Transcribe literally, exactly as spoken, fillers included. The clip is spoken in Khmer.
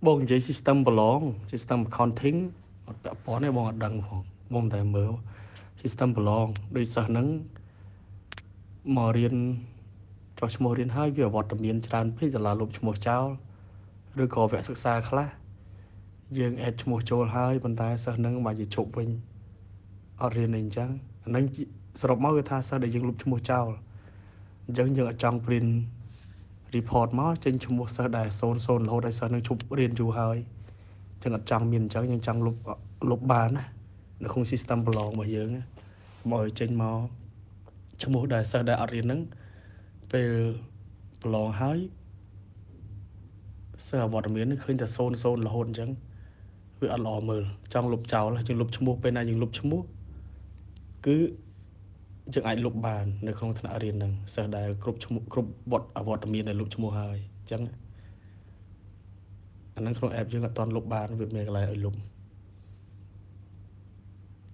បងនិយាយ system ប្រឡង system accounting អត់ពាក់ព័ន្ធទេបងអត់ដឹងផងបងតែមើល system ប្រឡងដូចសិស្សហ្នឹងមករៀនចុះឈ្មោះរៀនហើយវាអវត្តមានច្រើនពេកសាលាលុបឈ្មោះចោលឬក៏វគ្គសិក្សាខ្លះយើងអេតឈ្មោះចូលហើយប៉ុន្តែសិស្សហ្នឹងបើជាជប់វិញអត់រៀនអីអញ្ចឹងអាហ្នឹងសរុបមកគឺថាសិស្សដែលយើងលុបឈ្មោះចោលអញ្ចឹងយើងអត់ចង់ print report មកចេញឈ្មោះសិស្សដែលសូន្យសូន្យរហូតដល់សិស្សនឹងឈប់រៀនយូរហើយចឹងអត់ចង់មានអញ្ចឹងយើងចង់លុបលុបបានណានៅក្នុង system ប្រឡងរបស់យើងមកឲ្យចេញមកឈ្មោះដែលសិស្សដែលអត់រៀនហ្នឹងពេលប្រឡងហើយសិស្សអវត្តមានឃើញតែសូន្យសូន្យរហូតអញ្ចឹងវាអត់ល្អមើលចង់លុបចោលយើងលុបឈ្មោះពេលណាយើងលុបឈ្មោះគឺយើងអាចលុបបាននៅក្នុងថ្នាក់រៀនហ្នឹងសិស្សដែលគ្រប់ឈ្មោះគ្រប់វត្តអវត្តមានដែលលុបឈ្មោះហើយអញ្ចឹងអាហ្នឹងក្នុង app យើងអត់តន់លុបបានវាមានកន្លែងឲ្យលុប